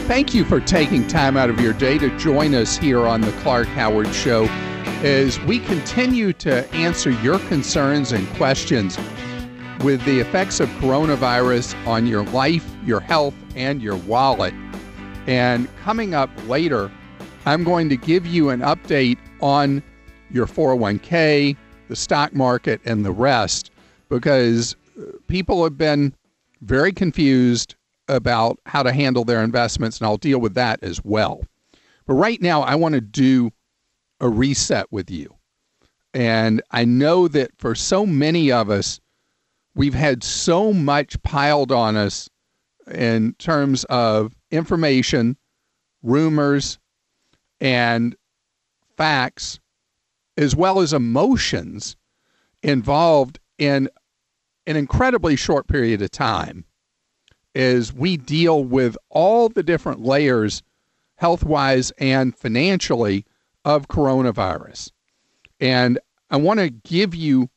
Thank you for taking time out of your day to join us here on the Clark Howard Show as we continue to answer your concerns and questions with the effects of coronavirus on your life, your health, and your wallet. And coming up later, I'm going to give you an update on your 401k, the stock market, and the rest, because people have been very confused about how to handle their investments, and I'll deal with that as well. But right now, I want to do a reset with you. And I know that for so many of us, we've had so much piled on us in terms of information, rumors, and facts, as well as emotions involved in an incredibly short period of time as we deal with all the different layers, health-wise and financially, of coronavirus. And I want to give you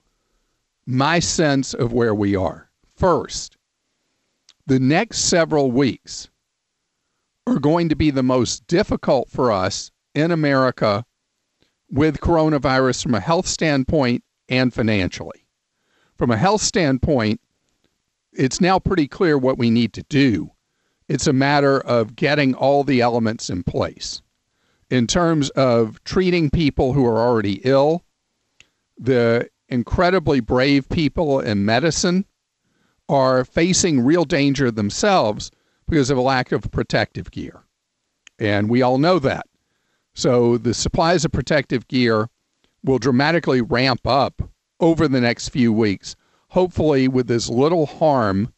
my sense of where we are. First, the next several weeks are going to be the most difficult for us in America with coronavirus from a health standpoint and financially. From a health standpoint, it's now pretty clear what we need to do. It's a matter of getting all the elements in place. In terms of treating people who are already ill, the incredibly brave people in medicine are facing real danger themselves because of a lack of protective gear. And we all know that. So the supplies of protective gear will dramatically ramp up over the next few weeks, hopefully with as little harm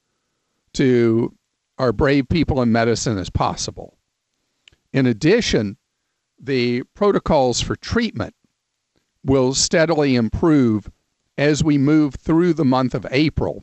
to our brave people in medicine as possible. In addition, the protocols for treatment will steadily improve as we move through the month of April.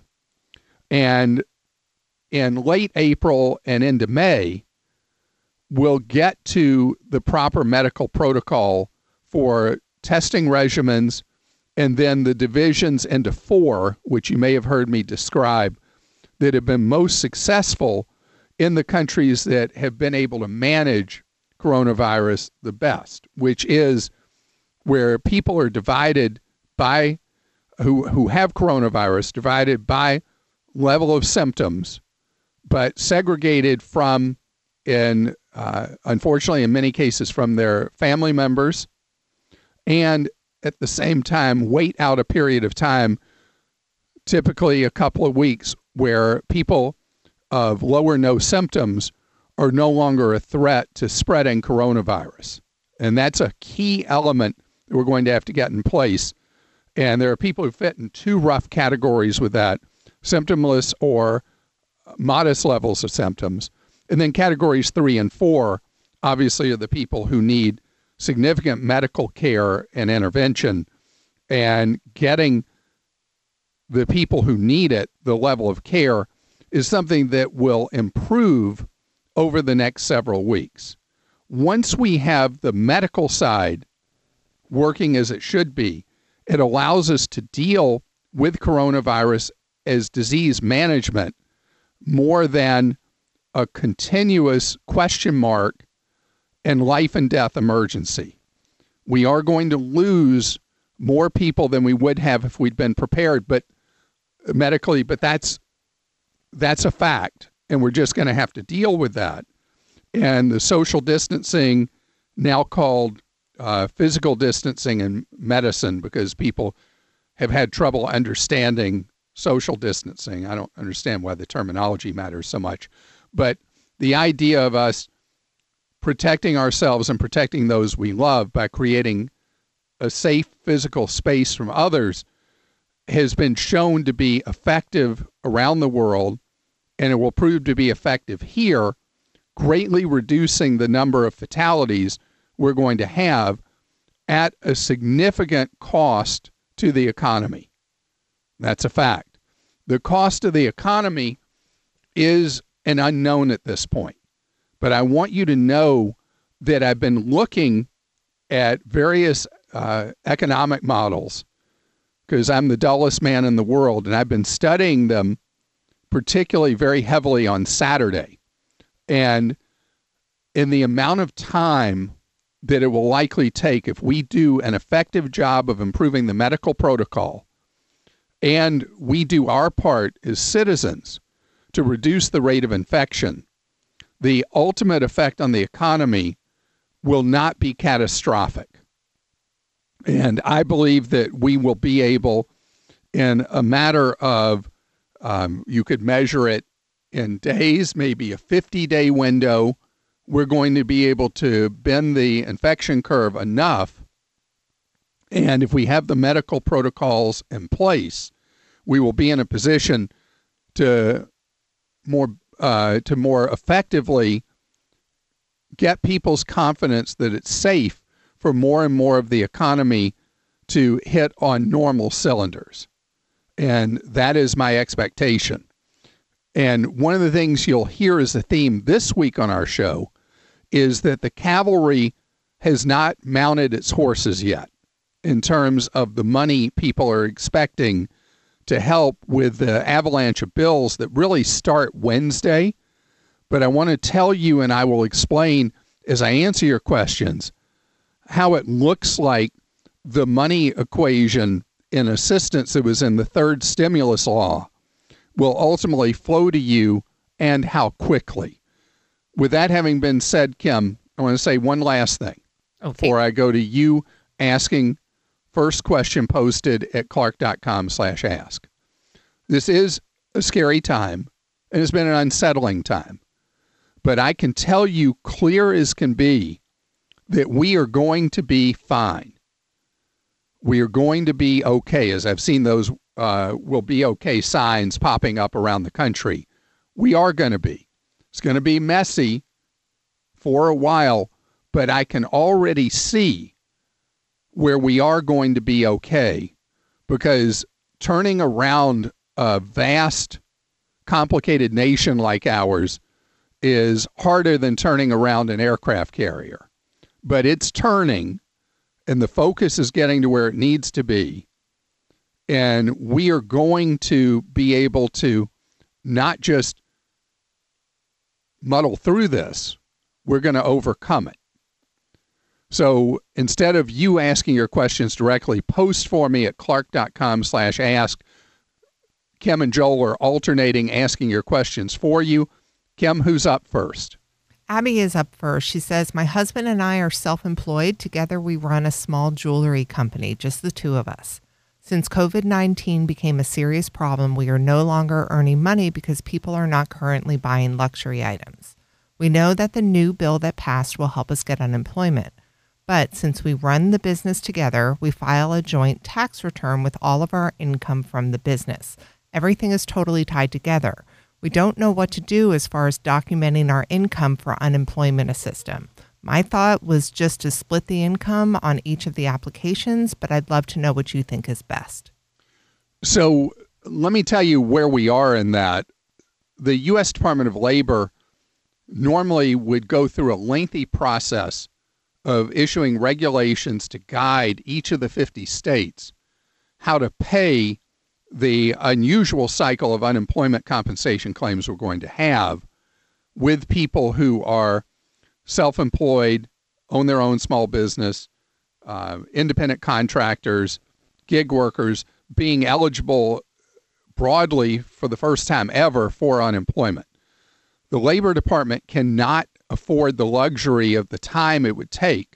And in late April and into May, we'll get to the proper medical protocol for testing regimens, and then the divisions into 4, which you may have heard me describe, that have been most successful in the countries that have been able to manage coronavirus the best, which is where people are divided by, who have coronavirus, divided by level of symptoms, but segregated from, unfortunately, in many cases, from their family members, and at the same time, wait out a period of time, typically a couple of weeks, where people of low or no symptoms are no longer a threat to spreading coronavirus. And that's a key element that we're going to have to get in place. And there are people who fit in 2 rough categories with that: symptomless or modest levels of symptoms. And then categories 3 and 4, obviously, are the people who need significant medical care and intervention, and getting the people who need it, the level of care, is something that will improve over the next several weeks. Once we have the medical side working as it should be, it allows us to deal with coronavirus as disease management more than a continuous question mark and life and death emergency. We are going to lose more people than we would have if we'd been prepared, but medically, but that's a fact, and we're just going to have to deal with that. And the social distancing, now called physical distancing in medicine, because people have had trouble understanding social distancing. I don't understand why the terminology matters so much, but the idea of us protecting ourselves and protecting those we love by creating a safe physical space from others has been shown to be effective around the world, and it will prove to be effective here, greatly reducing the number of fatalities we're going to have at a significant cost to the economy. That's a fact. The cost of the economy is an unknown at this point. But I want you to know that I've been looking at various economic models, because I'm the dullest man in the world, and I've been studying them particularly very heavily on Saturday. And in the amount of time that it will likely take if we do an effective job of improving the medical protocol and we do our part as citizens to reduce the rate of infection, the ultimate effect on the economy will not be catastrophic. And I believe that we will be able, in a matter of, you could measure it in days, maybe a 50-day window, we're going to be able to bend the infection curve enough. And if we have the medical protocols in place, we will be in a position to more effectively get people's confidence that it's safe for more and more of the economy to hit on normal cylinders. And that is my expectation. And one of the things you'll hear as a theme this week on our show is that the cavalry has not mounted its horses yet in terms of the money people are expecting to help with the avalanche of bills that really start Wednesday. But I want to tell you, and I will explain as I answer your questions, how it looks like the money equation in assistance that was in the third stimulus law will ultimately flow to you and how quickly. With that having been said, Kim, I want to say one last thing before I go to you asking first question posted at clark.com/ask. This is a scary time, and it's been an unsettling time. But I can tell you clear as can be that we are going to be fine. We are going to be okay, as I've seen those will be okay signs popping up around the country. We are going to be. It's going to be messy for a while, but I can already see where we are going to be okay, because turning around a vast, complicated nation like ours is harder than turning around an aircraft carrier. But it's turning, and the focus is getting to where it needs to be. And we are going to be able to not just muddle through this, we're going to overcome it. So instead of you asking your questions directly, post for me at clark.com/ask. Kim and Joel are alternating asking your questions for you. Kim, who's up first? Abby is up first. She says, my husband and I are self-employed. Together we run a small jewelry company, just the two of us. Since COVID-19 became a serious problem, we are no longer earning money because people are not currently buying luxury items. We know that the new bill that passed will help us get unemployment. But since we run the business together, we file a joint tax return with all of our income from the business. Everything is totally tied together. We don't know what to do as far as documenting our income for unemployment assistance. My thought was just to split the income on each of the applications, but I'd love to know what you think is best. So let me tell you where we are in that. The U.S. Department of Labor normally would go through a lengthy process of issuing regulations to guide each of the 50 states how to pay the unusual cycle of unemployment compensation claims we're going to have with people who are self-employed, own their own small business, independent contractors, gig workers, being eligible broadly for the first time ever for unemployment. The Labor Department cannot afford the luxury of the time it would take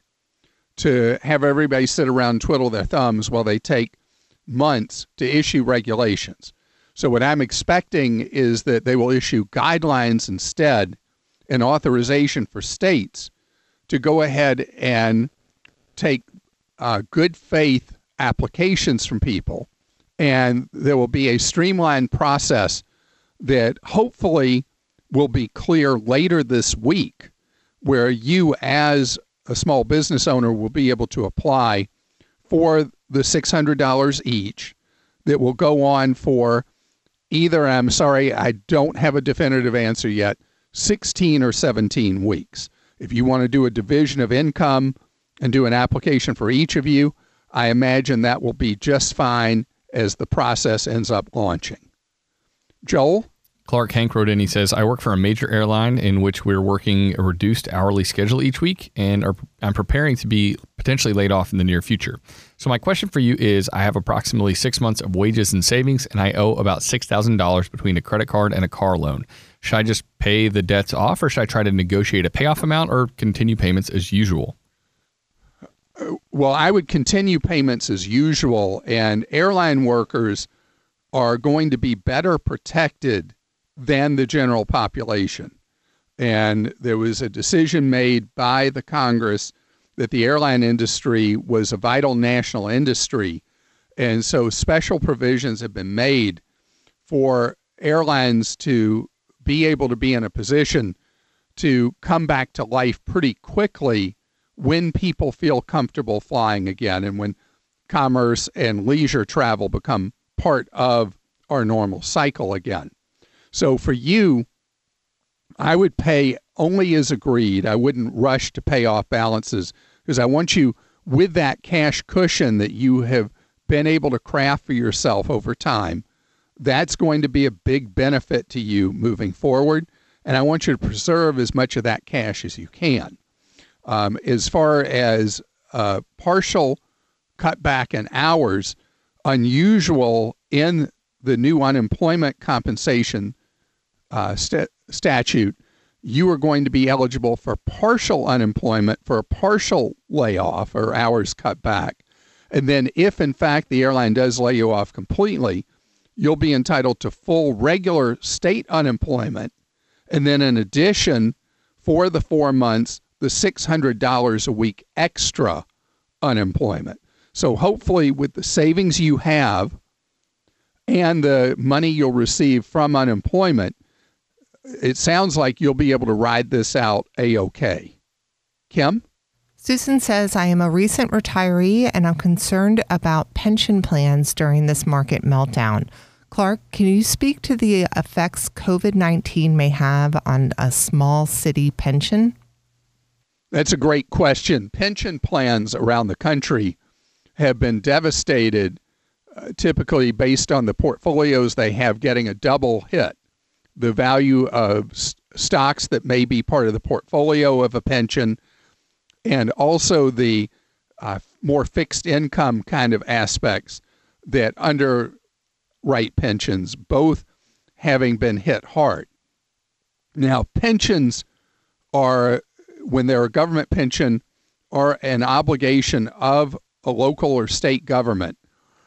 to have everybody sit around and twiddle their thumbs while they take months to issue regulations. So what I'm expecting is that they will issue guidelines instead, an authorization for states to go ahead and take good faith applications from people. And there will be a streamlined process that hopefully will be clear later this week, where you as a small business owner will be able to apply for the $600 each that will go on for either, I'm sorry, I don't have a definitive answer yet, 16 or 17 weeks. If you want to do a division of income and do an application for each of you, I imagine that will be just fine as the process ends up launching. Joel? Clark Hank wrote in, he says, I work for a major airline in which we're working a reduced hourly schedule each week, and I'm preparing to be potentially laid off in the near future. So my question for you is, I have approximately 6 months of wages and savings, and I owe about $6,000 between a credit card and a car loan. Should I just pay the debts off, or should I try to negotiate a payoff amount, or continue payments as usual? Well, I would continue payments as usual, and airline workers are going to be better protected than the general population. And there was a decision made by the Congress that the airline industry was a vital national industry. And so special provisions have been made for airlines to be able to be in a position to come back to life pretty quickly when people feel comfortable flying again and when commerce and leisure travel become part of our normal cycle again. So for you, I would pay only as agreed. I wouldn't rush to pay off balances because I want you with that cash cushion that you have been able to craft for yourself over time. That's going to be a big benefit to you moving forward. And I want you to preserve as much of that cash as you can. As far as partial cutback in hours, unusual in the new unemployment compensation statute, you are going to be eligible for partial unemployment for a partial layoff or hours cut back. And then if, in fact, the airline does lay you off completely, you'll be entitled to full regular state unemployment. And then in addition, for the 4 months, the $600 a week extra unemployment. So hopefully with the savings you have and the money you'll receive from unemployment, it sounds like you'll be able to ride this out A-OK. Kim? Susan says, I am a recent retiree and I'm concerned about pension plans during this market meltdown. Clark, can you speak to the effects COVID-19 may have on a small city pension? That's a great question. Pension plans around the country have been devastated, typically based on the portfolios they have getting a double hit. The value of stocks that may be part of the portfolio of a pension, and also the more fixed income kind of aspects that underwrite pensions, both having been hit hard. Now, pensions are, when they're a government pension, are an obligation of a local or state government.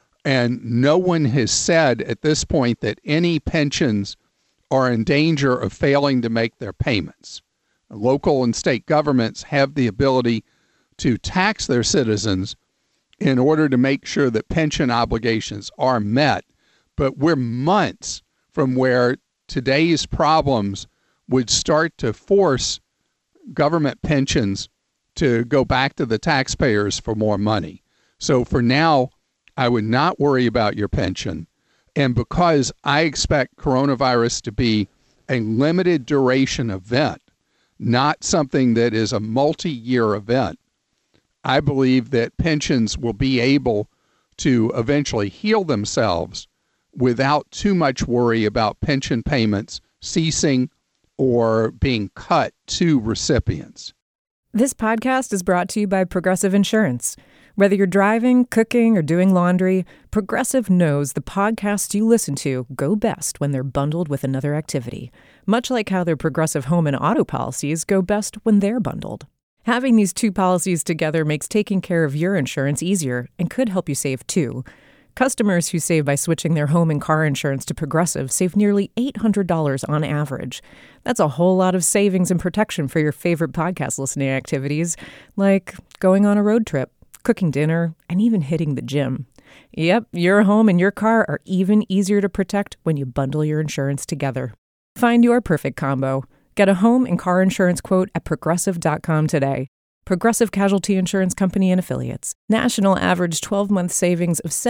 And no one has said at this point that any pensions are in danger of failing to make their payments. Local and state governments have the ability to tax their citizens in order to make sure that pension obligations are met. But we're months from where today's problems would start to force government pensions to go back to the taxpayers for more money. So for now, I would not worry about your pension. And because I expect coronavirus to be a limited duration event, not something that is a multi-year event, I believe that pensions will be able to eventually heal themselves without too much worry about pension payments ceasing or being cut to recipients. This podcast is brought to you by Progressive Insurance. Whether you're driving, cooking, or doing laundry, Progressive knows the podcasts you listen to go best when they're bundled with another activity, much like how their Progressive home and auto policies go best when they're bundled. Having these two policies together makes taking care of your insurance easier and could help you save too. Customers who save by switching their home and car insurance to Progressive save nearly $800 on average. That's a whole lot of savings and protection for your favorite podcast listening activities, like going on a road trip, cooking dinner, and even hitting the gym. Yep, your home and your car are even easier to protect when you bundle your insurance together. Find your perfect combo. Get a home and car insurance quote at Progressive.com today. Progressive Casualty Insurance Company and Affiliates. National average 12-month savings of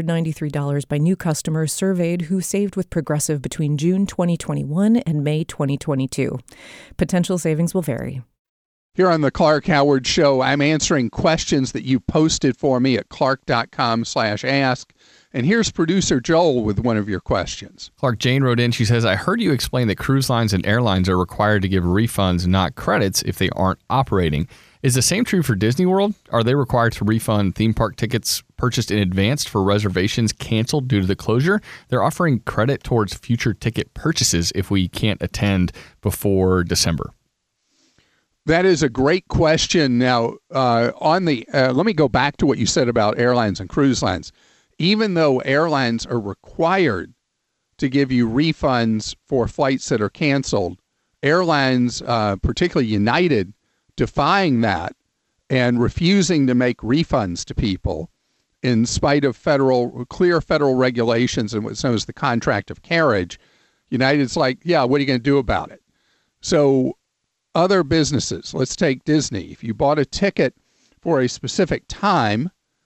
$793 by new customers surveyed who saved with Progressive between June 2021 and May 2022. Potential savings will vary. Here on the Clark Howard Show, I'm answering questions that you posted for me at clark.com/ask. And here's producer Joel with one of your questions. Clark, Jane wrote in. She says, I heard you explain that cruise lines and airlines are required to give refunds, not credits, if they aren't operating. Is the same true for Disney World? Are they required to refund theme park tickets purchased in advance for reservations canceled due to the closure? They're offering credit towards future ticket purchases if we can't attend before December. That is a great question. Now, let me go back to what you said about airlines and cruise lines. Even though airlines are required to give you refunds for flights that are canceled, airlines, particularly United, defying that and refusing to make refunds to people in spite of clear federal regulations and what's known as the contract of carriage. United's like, yeah, what are you going to do about it? So other businesses, let's take Disney. If you bought a ticket for a specific time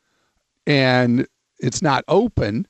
and it's not open,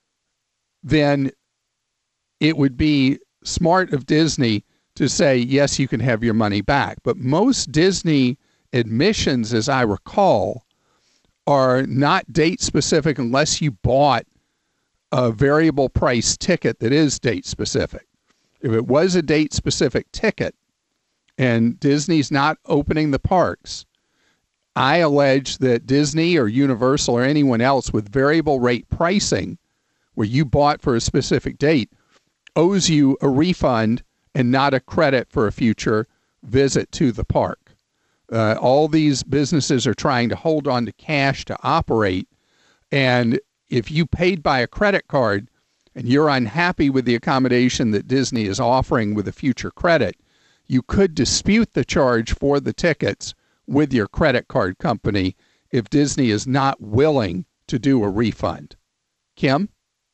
then it would be smart of Disney to say, yes, you can have your money back. But most Disney admissions, as I recall, are not date specific unless you bought a variable price ticket that is date specific. If it was a date specific ticket and Disney's not opening the parks, I allege that Disney or Universal or anyone else with variable rate pricing, where you bought for a specific date, owes you a refund and not a credit for a future visit to the park. All these businesses are trying to hold on to cash to operate. And if you paid by a credit card and you're unhappy with the accommodation that Disney is offering with a future credit, you could dispute the charge for the tickets with your credit card company if Disney is not willing to do a refund. Kim?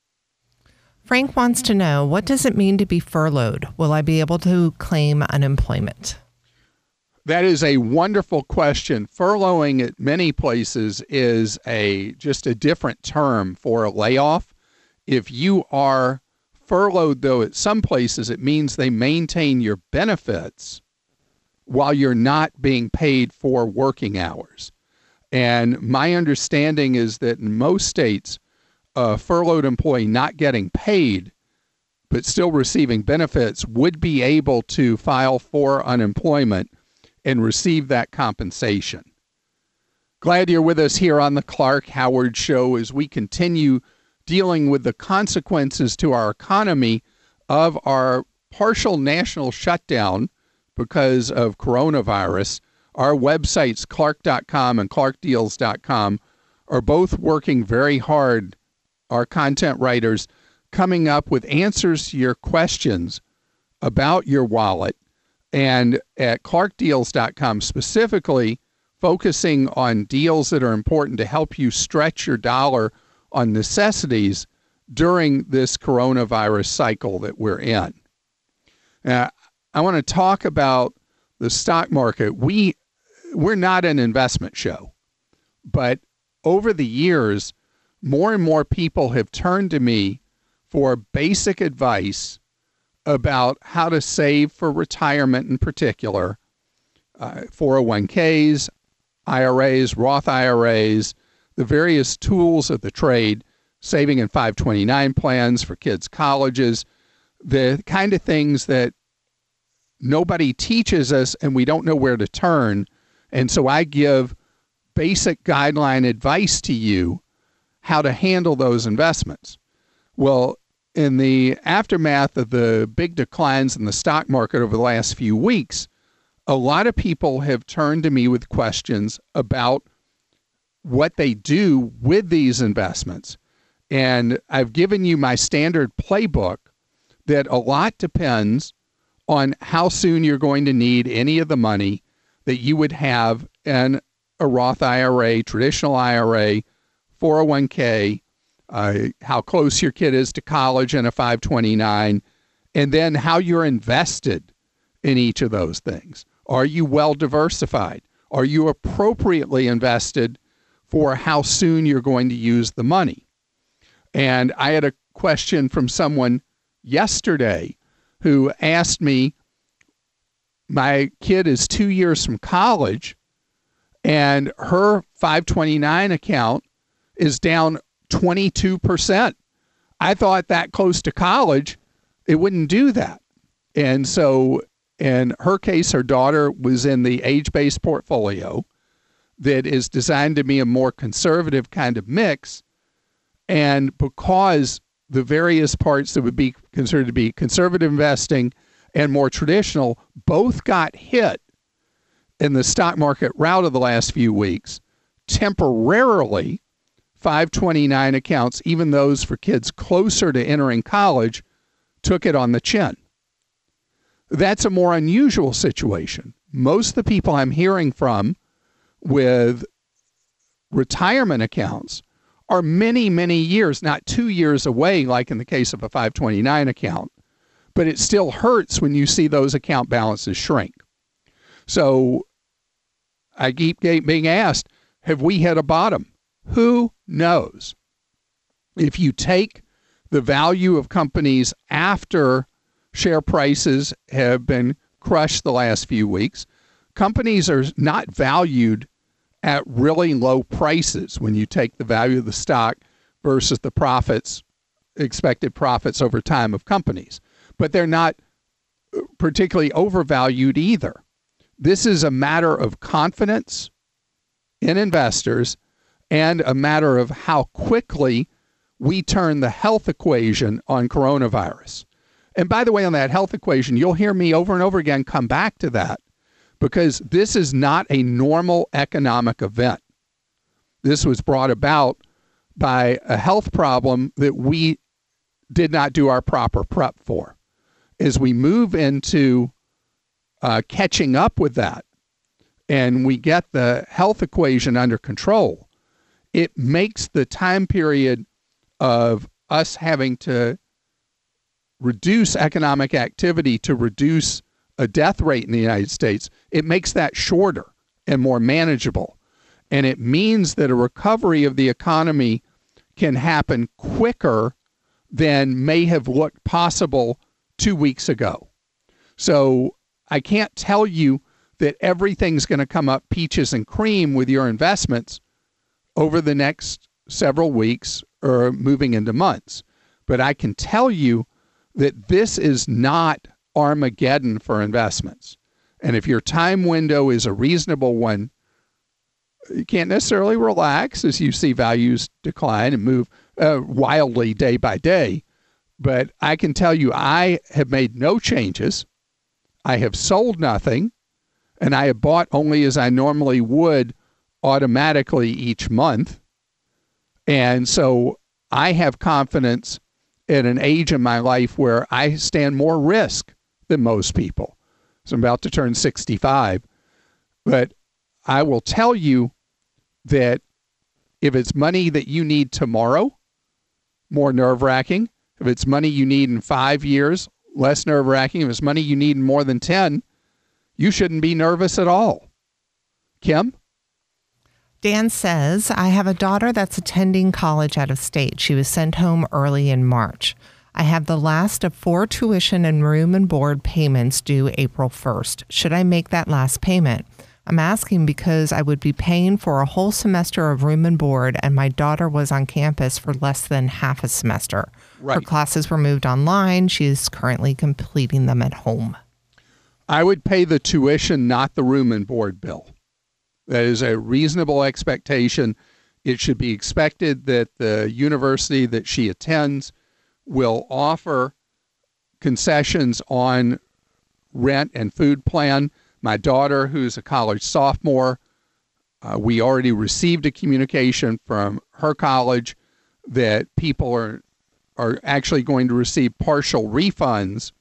Frank wants to know, what does it mean to be furloughed? Will I be able to claim unemployment? That is a wonderful question. Furloughing at many places is just a different term for a layoff. If you are furloughed, though, at some places, it means they maintain your benefits while you're not being paid for working hours. And my understanding is that in most states, a furloughed employee not getting paid but still receiving benefits would be able to file for unemployment and receive that compensation. Glad you're with us here on the Clark Howard Show as we continue dealing with the consequences to our economy of our partial national shutdown because of coronavirus. Our websites, clark.com and clarkdeals.com, are both working very hard, our content writers, coming up with answers to your questions about your wallet. And at clarkdeals.com specifically, focusing on deals that are important to help you stretch your dollar on necessities during this coronavirus cycle that we're in. I want to talk about the stock market. We're not an investment show, but over the years, more and more people have turned to me for basic advice about how to save for retirement in particular, 401ks, IRAs, Roth IRAs, the various tools of the trade, saving in 529 plans for kids' colleges, the kind of things that nobody teaches us and we don't know where to turn. And so I give basic guideline advice to you how to handle those investments. Well, in the aftermath of the big declines in the stock market over the last few weeks, a lot of people have turned to me with questions about what they do with these investments. And I've given you my standard playbook that a lot depends on how soon you're going to need any of the money that you would have in a Roth IRA, traditional IRA, 401k, how close your kid is to college and a 529, and then how you're invested in each of those things. Are you well diversified? Are you appropriately invested for how soon you're going to use the money? And I had a question from someone yesterday who asked me, my kid is 2 years from college and her 529 account is down 22%. I thought that close to college, it wouldn't do that. And so in her case, her daughter was in the age-based portfolio that is designed to be a more conservative kind of mix. And because the various parts that would be considered to be conservative investing and more traditional both got hit in the stock market rout of the last few weeks, temporarily, 529 accounts, even those for kids closer to entering college, took it on the chin. That's a more unusual situation. Most of the people I'm hearing from with retirement accounts are many, many years, not 2 years away, like in the case of a 529 account, but it still hurts when you see those account balances shrink. So I keep being asked, have we hit a bottom? Who knows? If you take the value of companies after share prices have been crushed the last few weeks, companies are not valued at really low prices when you take the value of the stock versus the profits, expected profits over time of companies. But they're not particularly overvalued either. This is a matter of confidence in investors and a matter of how quickly we turn the health equation on coronavirus. And by the way, on that health equation, you'll hear me over and over again come back to that, because this is not a normal economic event. This was brought about by a health problem that we did not do our proper prep for. As we move into catching up with that and we get the health equation under control, it makes the time period of us having to reduce economic activity to reduce a death rate in the United States, it makes that shorter and more manageable. And it means that a recovery of the economy can happen quicker than may have looked possible 2 weeks ago. So I can't tell you that everything's going to come up peaches and cream with your investments over the next several weeks or moving into months. But I can tell you that this is not Armageddon for investments. And if your time window is a reasonable one, you can't necessarily relax as you see values decline and move wildly day by day. But I can tell you, I have made no changes. I have sold nothing, and I have bought only as I normally would automatically each month. And so I have confidence at an age in my life where I stand more risk than most people. So I'm about to turn 65. But I will tell you that if it's money that you need tomorrow, more nerve-wracking. If it's money you need in 5 years, less nerve-wracking. If it's money you need in more than 10, you shouldn't be nervous at all. Kim? Dan says, I have a daughter that's attending college out of state. She was sent home early in March. I have the last of 4 tuition and room and board payments due April 1st. Should I make that last payment? I'm asking because I would be paying for a whole semester of room and board, and my daughter was on campus for less than half a semester. Right. Her classes were moved online. She is currently completing them at home. I would pay the tuition, not the room and board bill. That is a reasonable expectation. It should be expected that the university that she attends will offer concessions on rent and food plan. My daughter, who's a college sophomore, we already received a communication from her college that people are actually going to receive partial refunds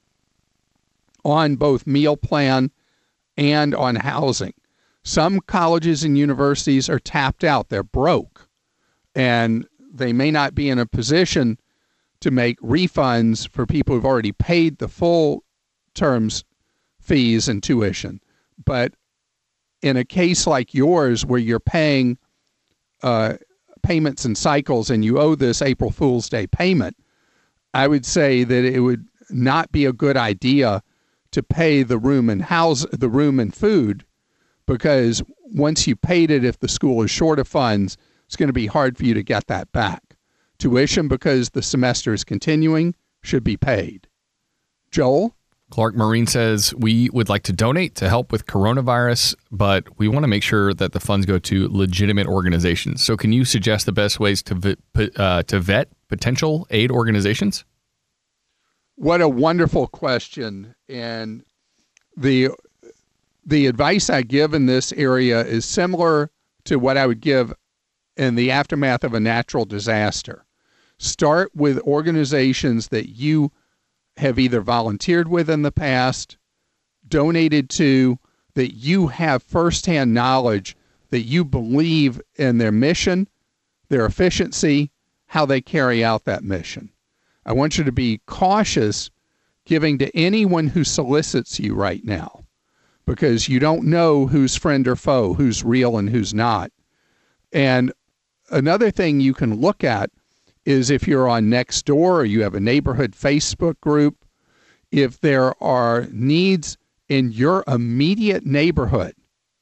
on both meal plan and on housing. Some colleges and universities are tapped out. They're broke, and they may not be in a position to make refunds for people who've already paid the full terms fees and tuition. But in a case like yours where you're paying payments in cycles and you owe this April Fool's Day payment, I would say that it would not be a good idea to pay the room and food, because once you paid it, if the school is short of funds, it's going to be hard for you to get that back. Tuition, because the semester is continuing, should be paid. Joel? Clark Marine says, we would like to donate to help with coronavirus, but we want to make sure that the funds go to legitimate organizations. So can you suggest the best ways to vet potential aid organizations? What a wonderful question. And the advice I give in this area is similar to what I would give in the aftermath of a natural disaster. Start with organizations that you have either volunteered with in the past, donated to, that you have firsthand knowledge that you believe in their mission, their efficiency, how they carry out that mission. I want you to be cautious giving to anyone who solicits you right now, because you don't know who's friend or foe, who's real and who's not. And another thing you can look at is if you're on Nextdoor or you have a neighborhood Facebook group, if there are needs in your immediate neighborhood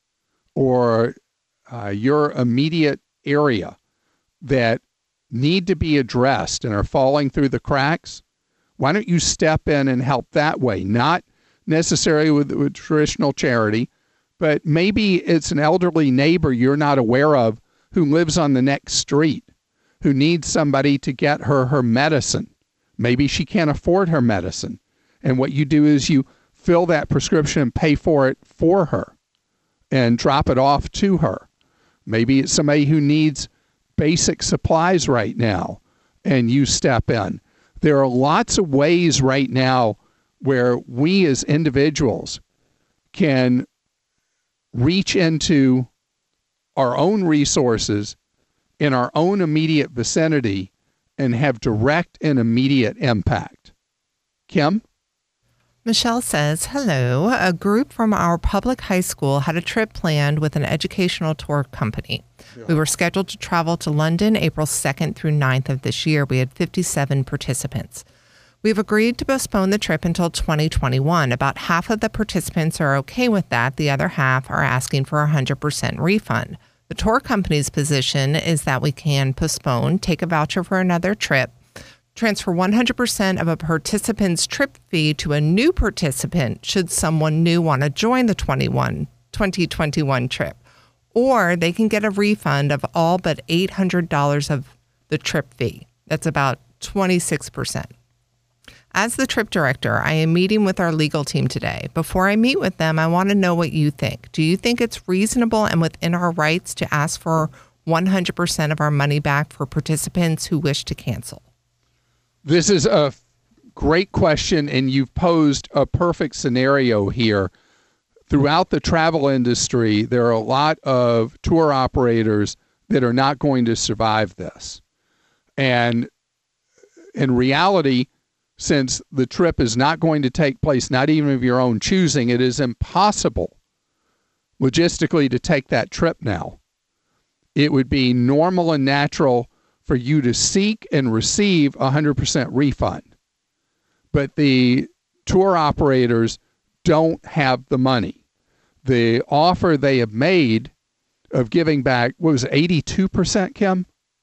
or your immediate area that need to be addressed and are falling through the cracks, why don't you step in and help that way? Not necessarily with traditional charity, but maybe it's an elderly neighbor you're not aware of who lives on the next street, who needs somebody to get her medicine. Maybe she can't afford her medicine. And what you do is you fill that prescription and pay for it for her and drop it off to her. Maybe it's somebody who needs basic supplies right now and you step in. There are lots of ways right now where we as individuals can reach into our own resources in our own immediate vicinity and have direct and immediate impact. Kim? Michelle says, hello. A group from our public high school had a trip planned with an educational tour company. Yeah. We were scheduled to travel to London April 2nd through 9th of this year. We had 57 participants. We've agreed to postpone the trip until 2021. About half of the participants are okay with that. The other half are asking for a 100% refund. The tour company's position is that we can postpone, take a voucher for another trip, transfer 100% of a participant's trip fee to a new participant should someone new want to join the 2021 trip. Or they can get a refund of all but $800 of the trip fee. That's about 26%. As the trip director, I am meeting with our legal team today. Before I meet with them, I want to know what you think. Do you think it's reasonable and within our rights to ask for 100% of our money back for participants who wish to cancel? This is a great question, and you've posed a perfect scenario here. Throughout the travel industry, there are a lot of tour operators that are not going to survive this. And in reality, since the trip is not going to take place, not even of your own choosing, it is impossible logistically to take that trip now. It would be normal and natural for you to seek and receive a 100% refund. But the tour operators don't have the money. The offer they have made of giving back, what was it, 82%, Kim?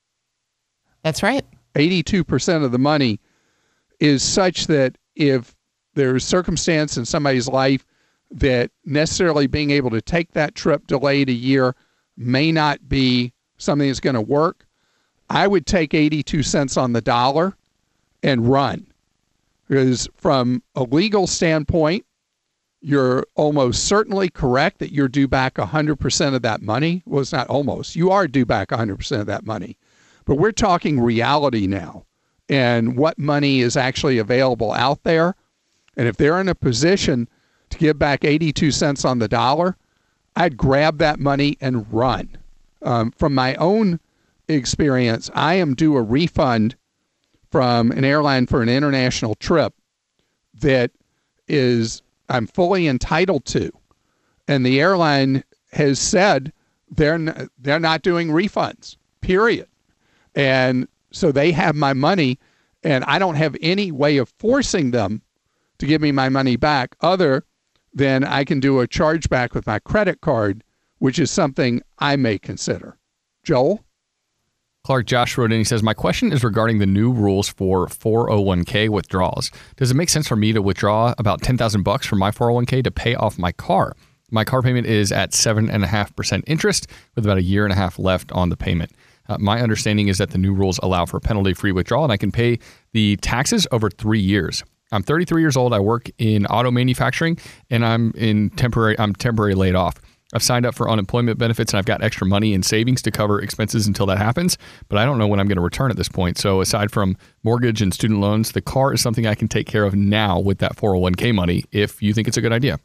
That's right. 82% of the money is such that if there's circumstance in somebody's life that necessarily being able to take that trip delayed a year may not be something that's going to work, I would take 82 cents on the dollar and run. Because from a legal standpoint, you're almost certainly correct that you're due back 100% of that money. Well, it's not almost. You are due back 100% of that money. But we're talking reality now and what money is actually available out there. And if they're in a position to give back 82 cents on the dollar, I'd grab that money and run. From my own experience, I am due a refund from an airline for an international trip that is I'm fully entitled to. And the airline has said they're not doing refunds, period. And so they have my money, and I don't have any way of forcing them to give me my money back other than I can do a chargeback with my credit card, which is something I may consider. Joel? Clark, Josh wrote in, he says, my question is regarding the new rules for 401k withdrawals. Does it make sense for me to withdraw about $10,000 from my 401k to pay off my car? My car payment is at 7.5% interest with about a year and a half left on the payment. My understanding is that the new rules allow for penalty-free withdrawal, and I can pay the taxes over 3 years. I'm 33 years old. I work in auto manufacturing, and I'm temporary laid off. I've signed up for unemployment benefits, and I've got extra money in savings to cover expenses until that happens, but I don't know when I'm going to return at this point. So aside from mortgage and student loans, the car is something I can take care of now with that 401k money if you think it's a good idea.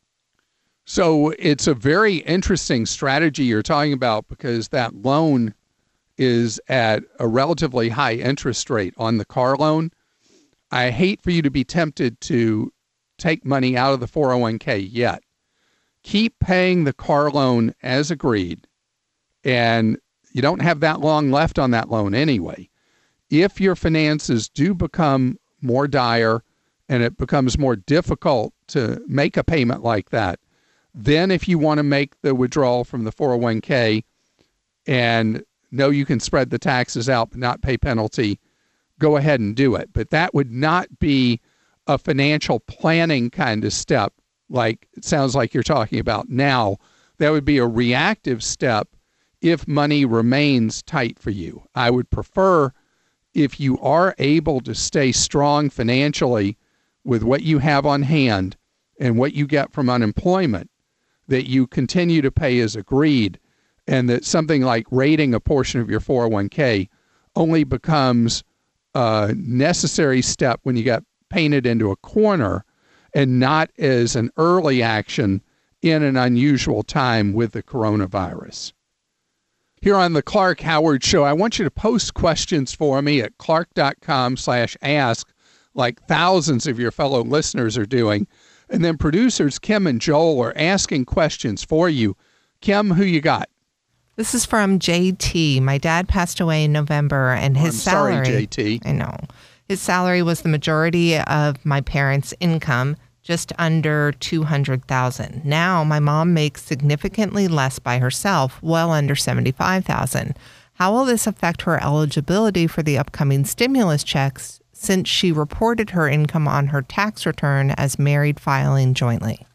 So it's a very interesting strategy you're talking about, because that loan is at a relatively high interest rate on the car loan. I hate for you to be tempted to take money out of the 401k yet. Keep paying the car loan as agreed, and you don't have that long left on that loan anyway. If your finances do become more dire and it becomes more difficult to make a payment like that, then if you want to make the withdrawal from the 401k and know you can spread the taxes out but not pay penalty, go ahead and do it. But that would not be a financial planning kind of step like it sounds like you're talking about now. That would be a reactive step if money remains tight for you. I would prefer, if you are able to stay strong financially with what you have on hand and what you get from unemployment, that you continue to pay as agreed, and that something like rating a portion of your 401k only becomes a necessary step when you get painted into a corner, and not as an early action in an unusual time with the coronavirus. Here on the Clark Howard Show, I want you to post questions for me at clark.com/ask, like thousands of your fellow listeners are doing. And then producers Kim and Joel are asking questions for you. Kim, who you got? This is from JT. My dad passed away in November, and his salary... Sorry, JT. I know. His salary was the majority of my parents' income, just under $200,000. Now my mom makes significantly less by herself, well under $75,000. How will this affect her eligibility for the upcoming stimulus checks, since she reported her income on her tax return as married filing jointly?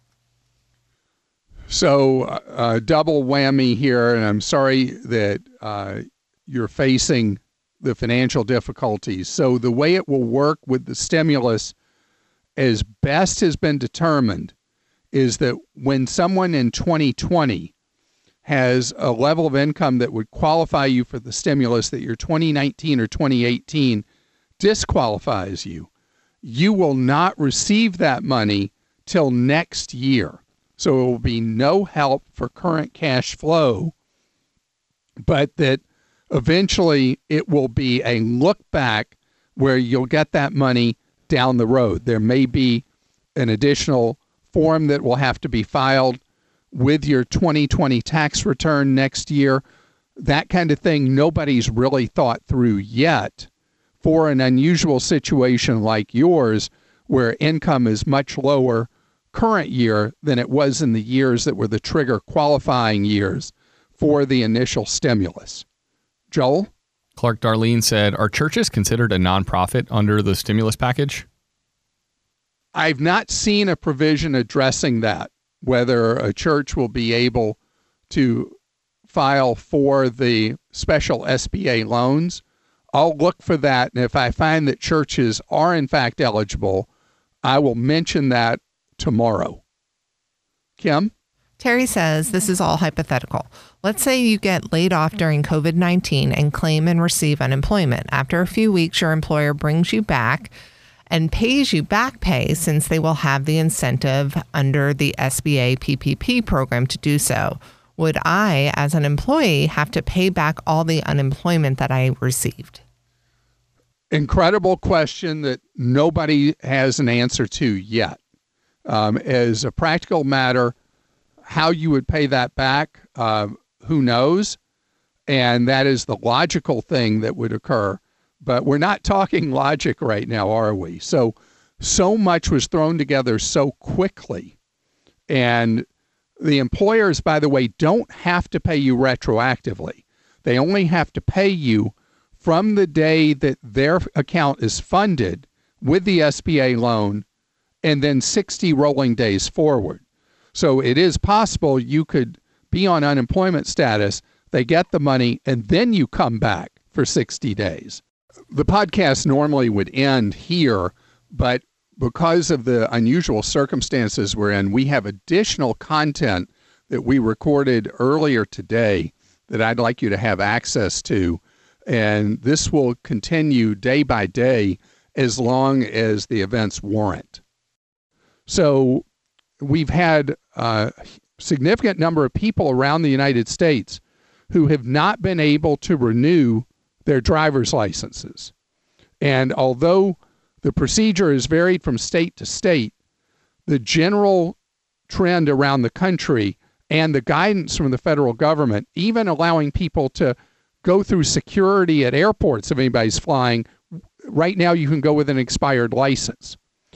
So double whammy here, and I'm sorry that you're facing the financial difficulties. So the way it will work with the stimulus, as best has been determined, is that when someone in 2020 has a level of income that would qualify you for the stimulus that your 2019 or 2018 disqualifies you, you will not receive that money till next year. So it will be no help for current cash flow, but that eventually it will be a look back where you'll get that money down the road. There may be an additional form that will have to be filed with your 2020 tax return next year. That kind of thing nobody's really thought through yet for an unusual situation like yours, where income is much lower current year than it was in the years that were the trigger qualifying years for the initial stimulus. Joel? Clark, Darlene said, are churches considered a nonprofit under the stimulus package? I've not seen a provision addressing that, whether a church will be able to file for the special SBA loans. I'll look for that, and if I find that churches are in fact eligible, I will mention that tomorrow. Kim? Terry says this is all hypothetical. Let's say you get laid off during COVID-19 and claim and receive unemployment. After a few weeks, your employer brings you back and pays you back pay, since they will have the incentive under the SBA PPP program to do so. Would I, as an employee, have to pay back all the unemployment that I received? Incredible question that nobody has an answer to yet. As a practical matter, how you would pay that back, who knows? And that is the logical thing that would occur. But we're not talking logic right now, are we? So much was thrown together so quickly. And the employers, by the way, don't have to pay you retroactively. They only have to pay you from the day that their account is funded with the SBA loan, and then 60 rolling days forward. So it is possible you could be on unemployment status, they get the money, and then you come back for 60 days. The podcast normally would end here, but because of the unusual circumstances we're in, we have additional content that we recorded earlier today that I'd like you to have access to. And this will continue day by day as long as the events warrant. So we've had a significant number of people around the United States who have not been able to renew their driver's licenses. And although the procedure is varied from state to state, the general trend around the country and the guidance from the federal government, even allowing people to go through security at airports if anybody's flying, right now you can go with an expired license.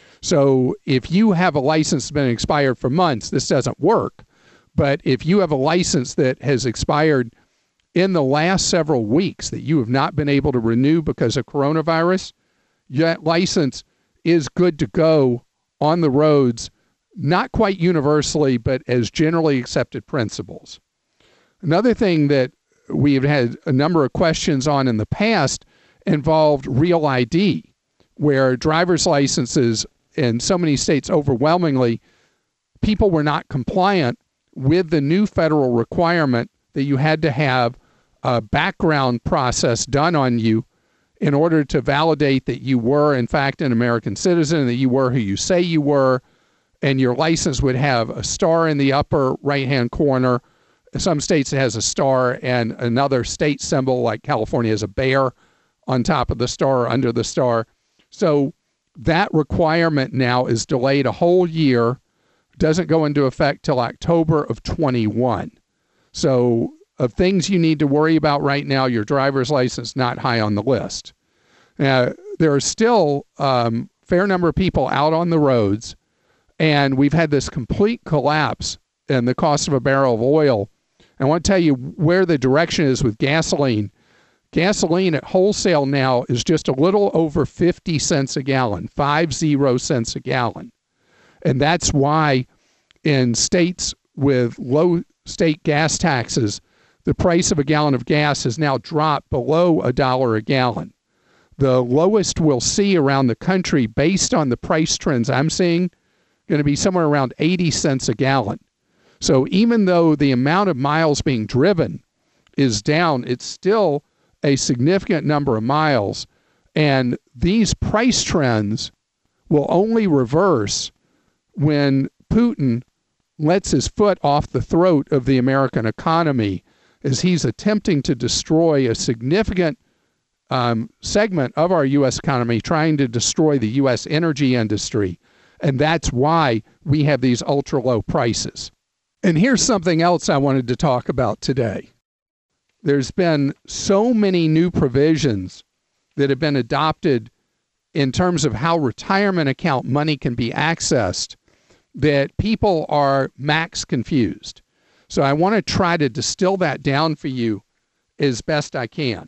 So if you have a license that's been expired for months, this doesn't work. But if you have a license that has expired in the last several weeks that you have not been able to renew because of coronavirus, that license is good to go on the roads, not quite universally, but as generally accepted principles. Another thing that we have had a number of questions on in the past involved Real ID, where driver's licenses in so many states, overwhelmingly, people were not compliant with the new federal requirement that you had to have a background process done on you in order to validate that you were, in fact, an American citizen, that you were who you say you were, and your license would have a star in the upper right-hand corner. Some states it has a star and another state symbol, like California has a bear on top of the star or under the star. So that requirement now is delayed a whole year, doesn't go into effect till October of 21. So of things you need to worry about right now, your driver's license not high on the list. There are still fair number of people out on the roads, and we've had this complete collapse in the cost of a barrel of oil. I want to tell you where the direction is with gasoline. Gasoline at wholesale now is just a little over 50 cents a gallon, 50 cents a gallon. And that's why in states with low state gas taxes, the price of a gallon of gas has now dropped below $1 a gallon. The lowest we'll see around the country based on the price trends I'm seeing, going to be somewhere around 80 cents a gallon. So even though the amount of miles being driven is down, it's still a significant number of miles. And these price trends will only reverse when Putin lets his foot off the throat of the American economy, as he's attempting to destroy a significant segment of our U.S. economy, trying to destroy the U.S. energy industry. And that's why we have these ultra low prices. And here's something else I wanted to talk about today. There's been so many new provisions that have been adopted in terms of how retirement account money can be accessed that people are max confused. So I want to try to distill that down for you as best I can.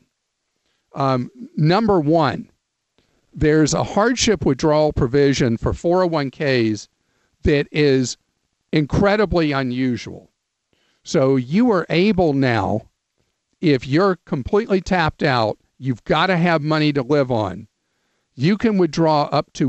Number one, there's a hardship withdrawal provision for 401ks that is incredibly unusual. So you are able now, if you're completely tapped out, you've got to have money to live on. You can withdraw up to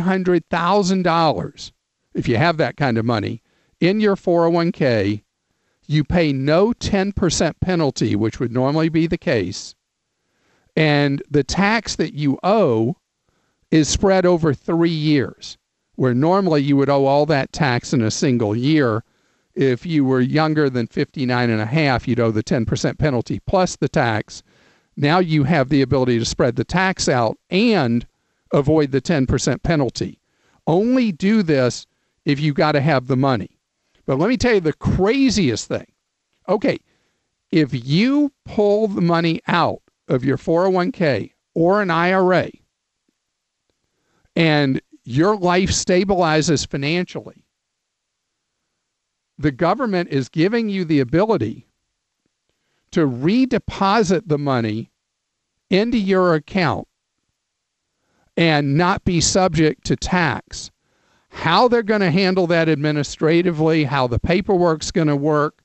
$100,000 if you have that kind of money in your 401k. You pay no 10% penalty, which would normally be the case. And the tax that you owe is spread over 3 years, where normally you would owe all that tax in a single year. If you were younger than 59 and a half, you'd owe the 10% penalty plus the tax. Now you have the ability to spread the tax out and avoid the 10% penalty. Only do this if you got to have the money. But let me tell you the craziest thing. Okay, if you pull the money out of your 401k or an IRA and your life stabilizes financially, the government is giving you the ability to redeposit the money into your account and not be subject to tax. How they're going to handle that administratively, how the paperwork's going to work,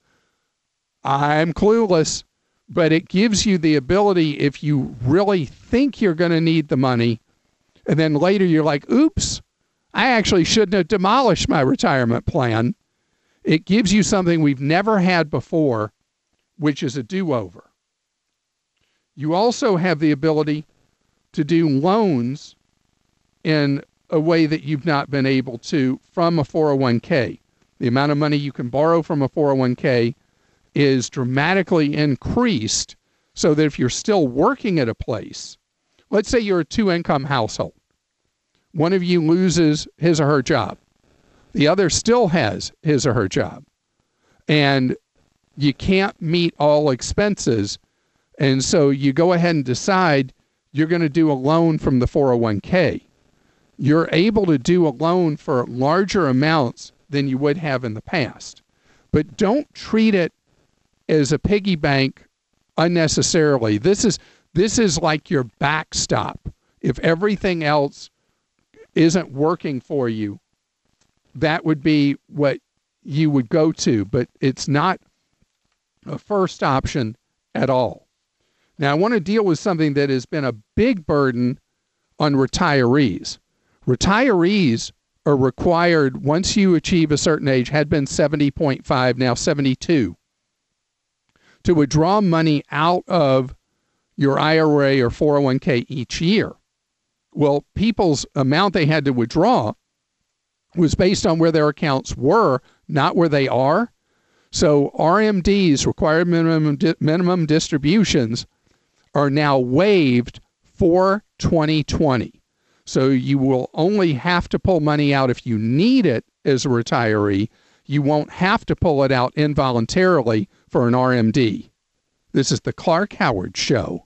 I'm clueless, but it gives you the ability, if you really think you're going to need the money, and then later you're like, oops, I actually shouldn't have demolished my retirement plan. It gives you something we've never had before, which is a do-over. You also have the ability to do loans in a way that you've not been able to from a 401k. The amount of money you can borrow from a 401k is dramatically increased, so that if you're still working at a place, let's say you're a 2-income household, one of you loses his or her job, the other still has his or her job, and you can't meet all expenses, and so you go ahead and decide you're going to do a loan from the 401k. You're able to do a loan for larger amounts than you would have in the past. But don't treat it as a piggy bank unnecessarily. This is like your backstop. If everything else isn't working for you, that would be what you would go to, but it's not a first option at all. Now, I want to deal with something that has been a big burden on retirees. Retirees are required, once you achieve a certain age, had been 70.5, now 72, to withdraw money out of your IRA or 401k each year. Well, people's amount they had to withdraw was based on where their accounts were, not where they are. So RMDs, required minimum distributions, are now waived for 2020. So you will only have to pull money out if you need it as a retiree. You won't have to pull it out involuntarily for an RMD. This is the Clark Howard Show.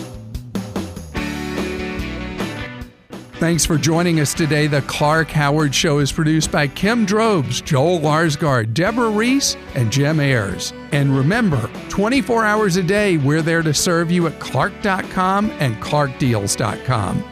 Thanks for joining us today. The Clark Howard Show is produced by Kim Drobes, Joel Larsgaard, Deborah Reese, and Jim Ayers. And remember, 24 hours a day, we're there to serve you at Clark.com and ClarkDeals.com.